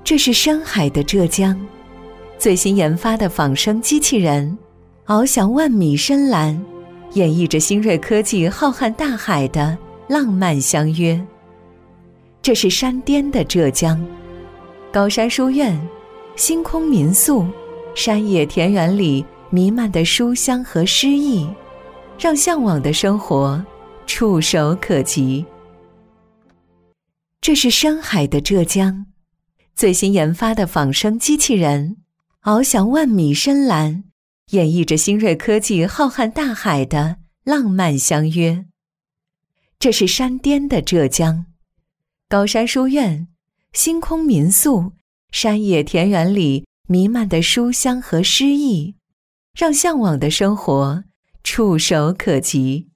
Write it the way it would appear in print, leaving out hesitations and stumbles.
这是深海的浙江，最新研发的仿生机器人，翱翔万米深蓝，演绎着新锐科技浩瀚大海的浪漫相约。这是山巅的浙江，高山书院、星空民宿，山野田园里弥漫的书香和诗意，让向往的生活触手可及。这是深海的浙江，最新研发的仿生机器人，翱翔万米深蓝，演绎着新锐科技浩瀚大海的浪漫相约。这是山巅的浙江，高山书院、星空民宿，山野田园里弥漫的书香和诗意，让向往的生活触手可及。